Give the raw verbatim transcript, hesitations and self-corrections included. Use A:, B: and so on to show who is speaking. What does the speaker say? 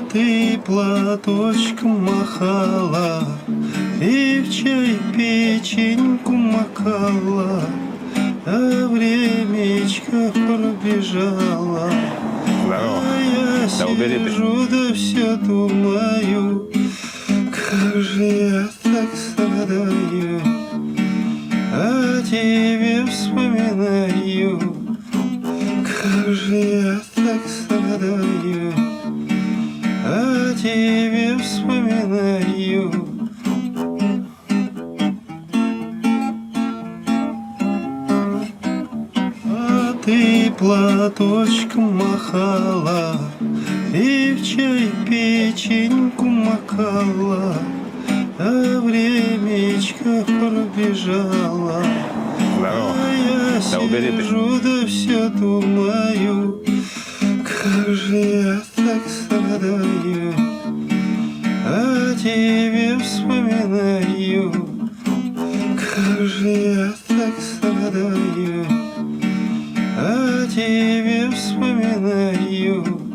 A: ты платочком махала и в чай печеньку макала, а времечко пробежало.
B: Здорово.
A: А я
B: Да убери ты.
A: сижу, да все думаю, как же я так страдаю, а тебе вспоминаю, как же я так страдаю, а тебе вспоминаю. А ты платочком махала и в чай печеньку макала, а времечко пробежало.
B: Здорово.
A: А я
B: Да убери ты.
A: сижу, да все думаю, как же я так страдаю, а тебе вспоминаю, как же я так страдаю, а тебе вспоминаю.